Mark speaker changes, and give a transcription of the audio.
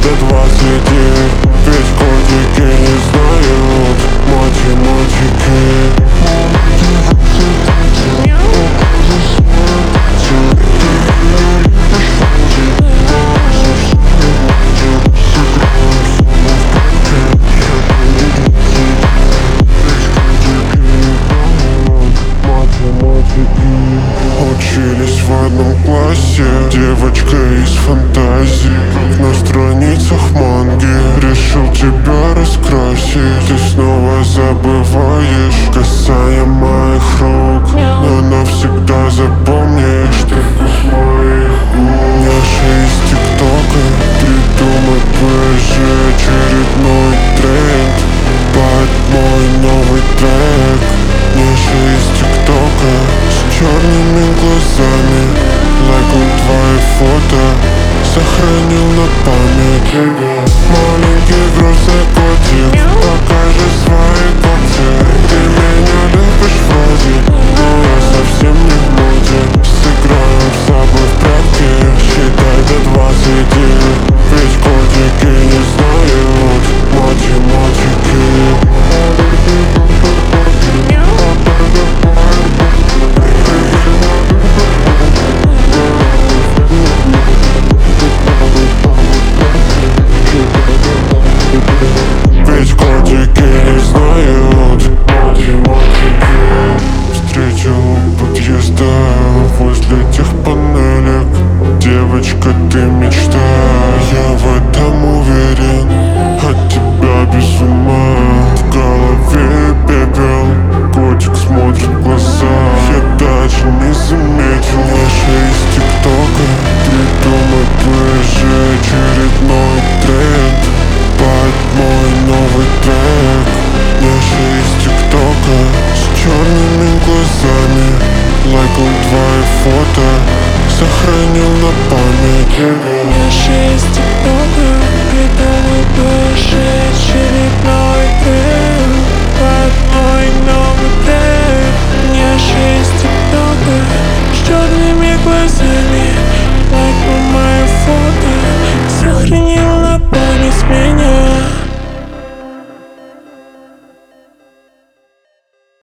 Speaker 1: до 20. Ведь котики не знают математики. Учились в одном классе, девочка из фантазии. На страницах манги решил тебя раскрасить. Ты снова забываешь касаемо моих рук, но навсегда запомнишь только с моих губ. Няша из ТикТока, придумай позже очередной тренд. Под мой новый трек. Няша из ТикТока с черными глазами, лайкал твои фото, сохранил на память. Маленький грустный котик, покажи свои когти. Ты меня любишь вроде, но я совсем не в моде. Сыграем с собой в прятки, считай до 20. Ведь котики не знают математики. Ведь котики не знают математики. Встретил у подъезда возле техпанелек. Девочка, ты мечта, я в этом уверен. От тебя без ума, в голове пепел. Котик смотрит в глаза, я даже не заметил. Няша из ТикТока, придумай позже очередной тренд. Под мой новый трек. Няша из ТикТока с черными глазами, лайкал твои фото, сохранил на память.